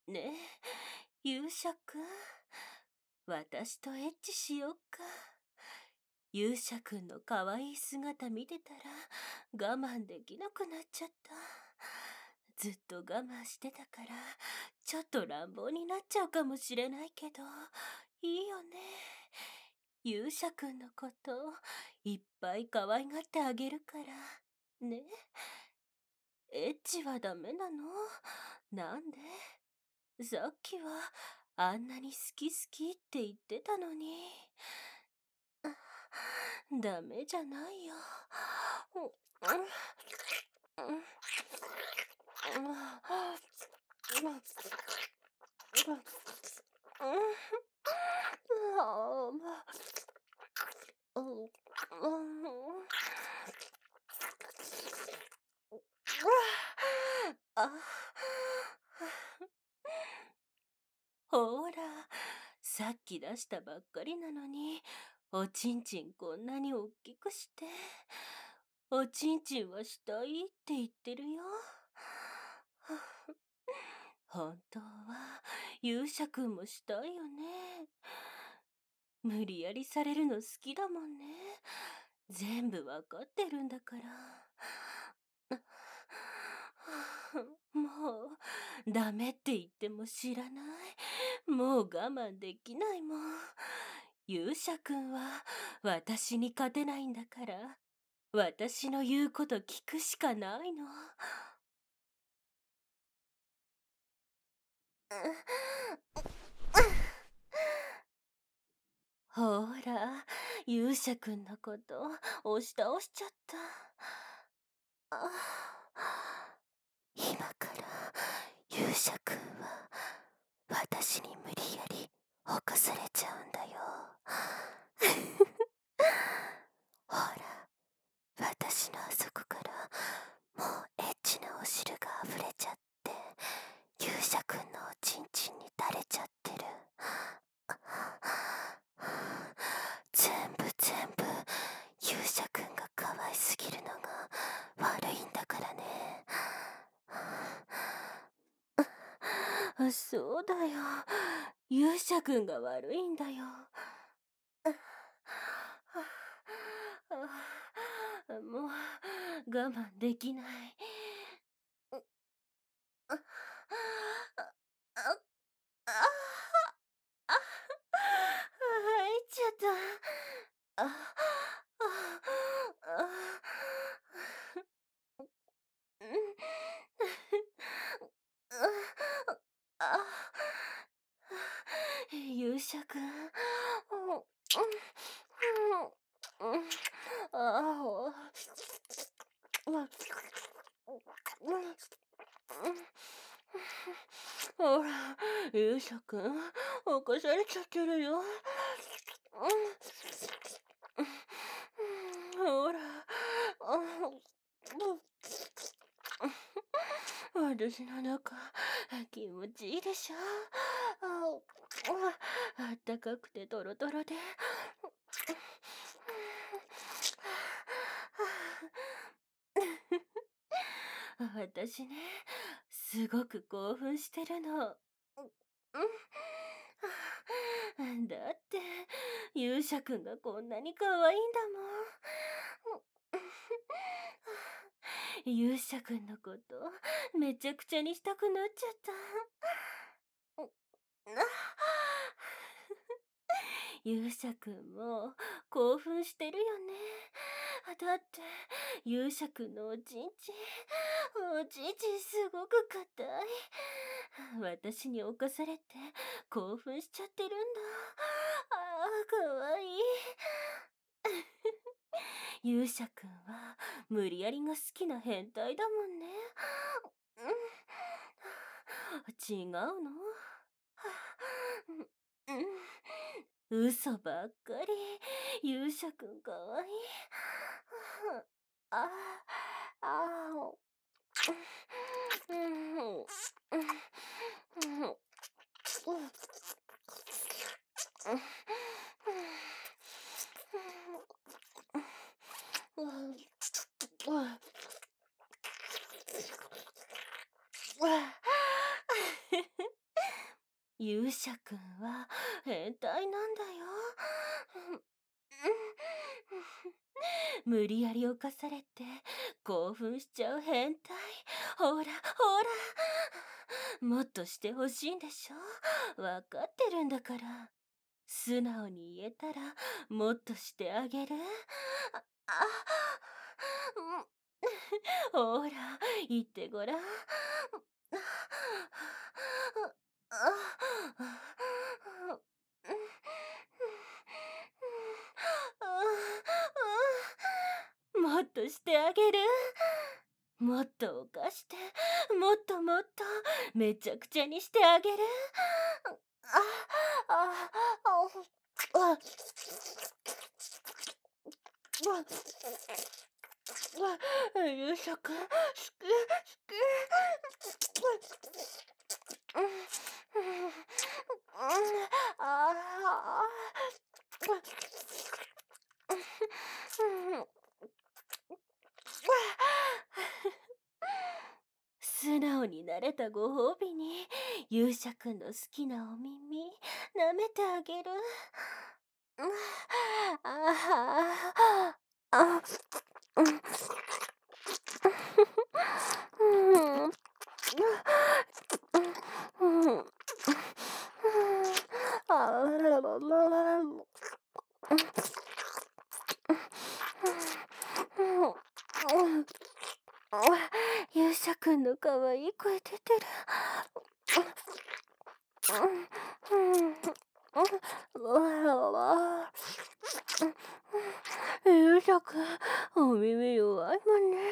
ねえ、勇者くん。私とエッチしよっか。勇者くんの可愛い姿見てたら我慢できなくなっちゃった。ずっと我慢してたから、ちょっと乱暴になっちゃうかもしれないけど、いいよね。勇者くんのこといっぱい可愛がってあげるから。ね。エッチはダメなの？なんで？さっきはあんなに好き好きって言ってたのに。ダメじゃないよ。あ、ほら、さっき出したばっかりなのに、おちんちんこんなにおっきくして、おちんちんはしたいって言ってるよ。本当は勇者くんもしたいよね。無理やりされるの好きだもんね。全部わかってるんだから。もう、ダメって言っても知らない。もう我慢できないもん。勇者くんは私に勝てないんだから、私の言うこと聞くしかないの。ほら、勇者くんのこと押し倒しちゃった。あ、今から勇者くんは私に無理やり侵されちゃうんだよ。ほら、私のあそこからもうエッチなお汁が溢れちゃって、勇者くんのおちんちんに垂れちゃってる。全部勇者くんが可愛すぎるのが悪いんだからね。そうだよ。勇者くんが悪いんだよ。もう我慢できない。あああ入っちゃった。勇者くん。ほら、勇者くん、起こされちゃってるよ。ほら、私の中、気持ちいいでしょ？あったかくてトロトロで。私ね、すごく興奮してるの。だって、勇者くんがこんなに可愛いんだもん。勇者くんのことめちゃくちゃにしたくなっちゃった。勇者くんも興奮してるよね。だって勇者くんのおちんちんすごく硬い。私に侵されて興奮しちゃってるんだ。かわいい。勇者くんは無理やりが好きな変態だもんね。違うの？嘘ばっかり。勇者くんかわいい。ああ勇者くんは変態なんだよ。無理やり犯されて興奮しちゃう変態。ほらほら。もっとしてほしいんでしょ。わかってるんだから。素直に言えたらもっとしてあげる。あ、ほら、言ってごらん。もっとしてあげる。もっと犯して、もっともっと、めちゃくちゃにしてあげる。勇者くん、好き、素直になれたご褒美に勇者くんの好きなお耳舐めてあげる。勇者くんの可愛い声出てる。勇者くん、お耳弱いもんね。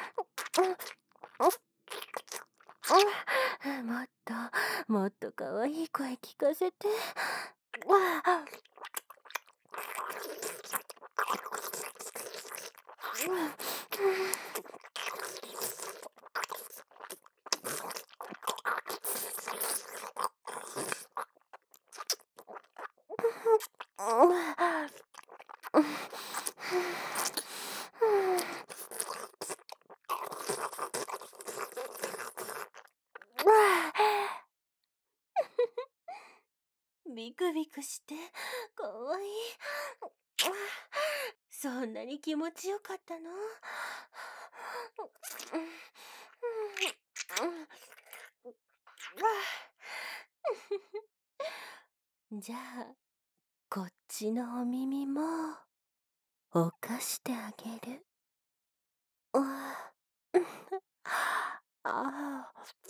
もっと、もっと可愛い声聞かせて。ビクビクしてかわいい。そんなに気持ちよかったの？じゃあこっちのお耳もおかしてあげる。あ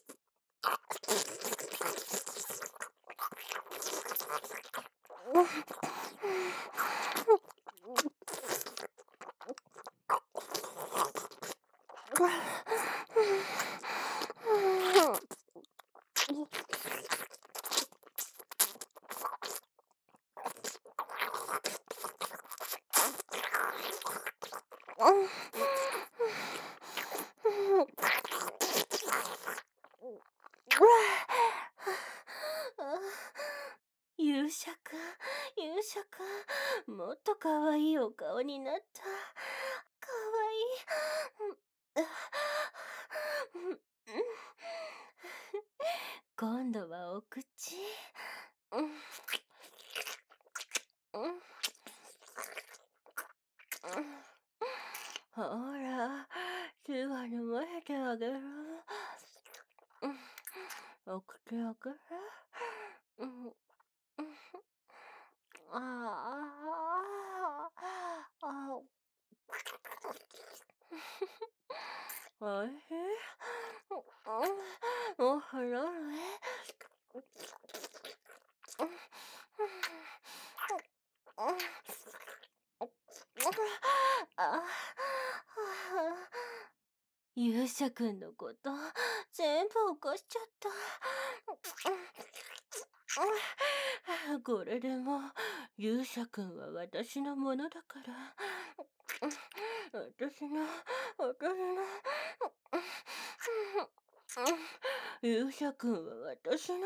勇者くん、勇者くん、もっと可愛いお顔になった。可愛い。今度はお口。ほら、手が飲ませてあげる。お口開ける。ああ、おいしい。お風呂ね。勇者くんのこと全部犯しちゃった。これでも勇者くんは私のものだから。私の勇者くんは私の。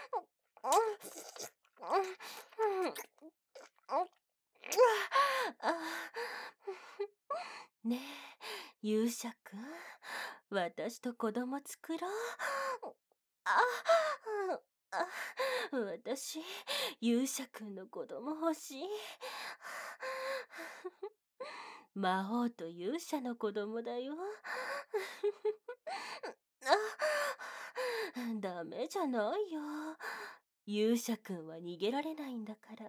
ねえ、勇者くん、私と子供作ろう。 あ、私、勇者くんの子供欲しい。魔王と勇者の子供だよ。ダメじゃないよ。勇者くんは逃げられないんだから。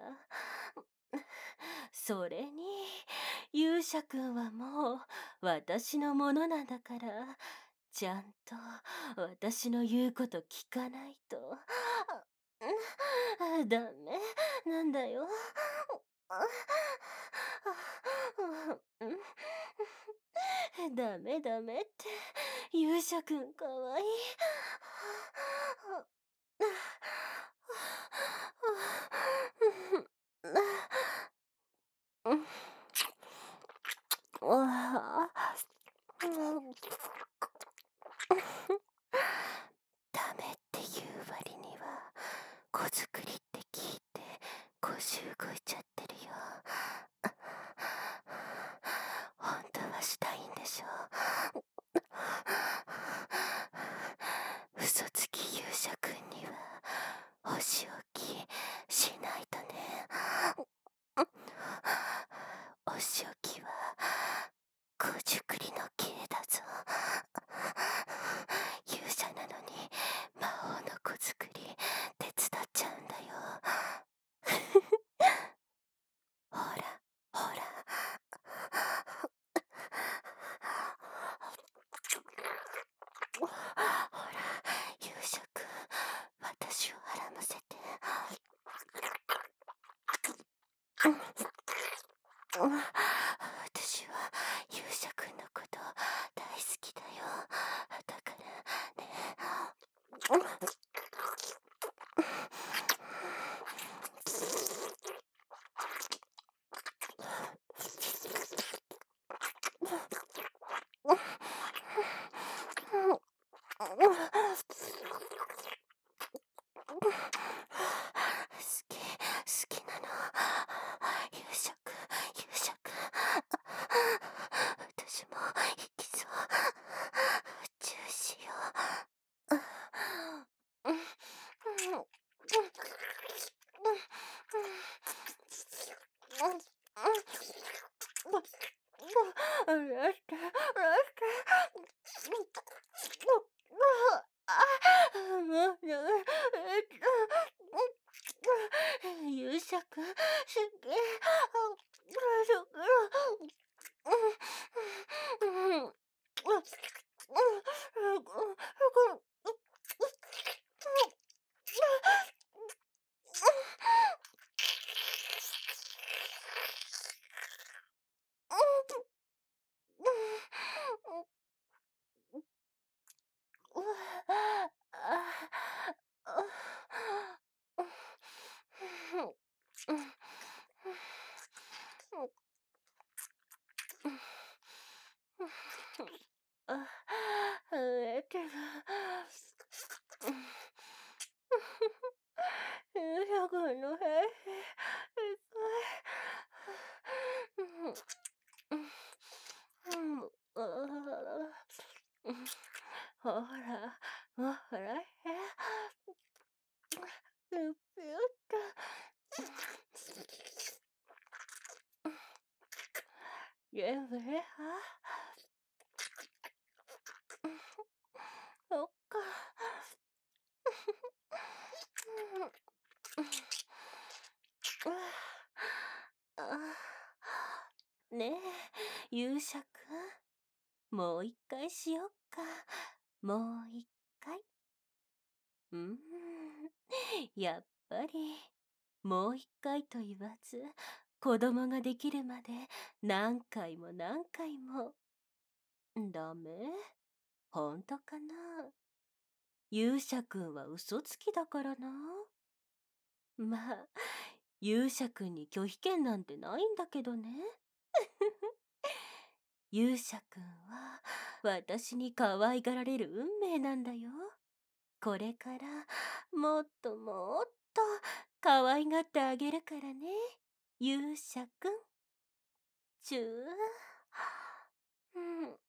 それに、勇者くんはもう私のものなんだから、ちゃんと私の言うこと聞かないと。ダメなんだよ。ダメダメって、勇者くんかわいい。ダメっていう割には、子作りって聞いて腰動いちゃってるよ。本当はしたいんでしょ。嘘つき勇者くんにはお仕置きしないとね。お仕置きは子作りの刑だぞ。勇者なのに魔王の子作り手伝っちゃうんだよ。ほらほら。ほら、勇者くん、私を孕ませて。私は勇者くんのこと大好きだよ。だからね。好きなの。勇者くん、勇者くん。私も行きそう。チューしよ勇者くん、すげえ。手が。勇者くんの兵士、ほら、ほら、ぴゅっぴゅっと。全部ね。そっか。ねえ、勇者くん。もう一回しよっか。もう一回。やっぱり、もう一回と言わず、子供ができるまで何回も何回も。ダメ？ほんとかな？勇者くんは嘘つきだからな。まあ、勇者くんに拒否権なんてないんだけどね。勇者くんは私に可愛がられる運命なんだよ。これからもっともっと可愛がってあげるからね。勇者くん。チュー。うん。